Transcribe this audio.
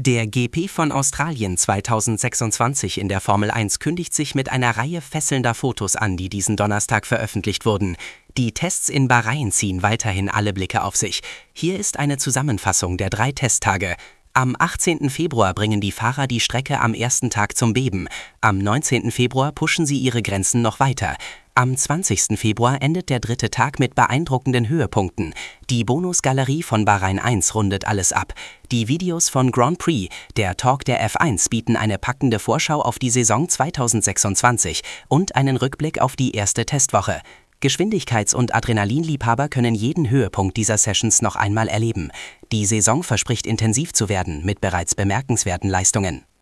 Der GP von Australien 2026 in der Formel 1 kündigt sich mit einer Reihe fesselnder Fotos an, die diesen Donnerstag veröffentlicht wurden. Die Tests in Bahrain ziehen weiterhin alle Blicke auf sich. Hier ist eine Zusammenfassung der 3 Testtage. Am 18. Februar bringen die Fahrer die Strecke am ersten Tag zum Beben. Am 19. Februar pushen sie ihre Grenzen noch weiter. Am 20. Februar endet der 3. Tag mit beeindruckenden Höhepunkten. Die Bonusgalerie von Bahrain 1 rundet alles ab. Die Videos von Grand Prix, der Talk der F1 bieten eine packende Vorschau auf die Saison 2026 und einen Rückblick auf die erste Testwoche. Geschwindigkeits- und Adrenalinliebhaber können jeden Höhepunkt dieser Sessions noch einmal erleben. Die Saison verspricht intensiv zu werden mit bereits bemerkenswerten Leistungen.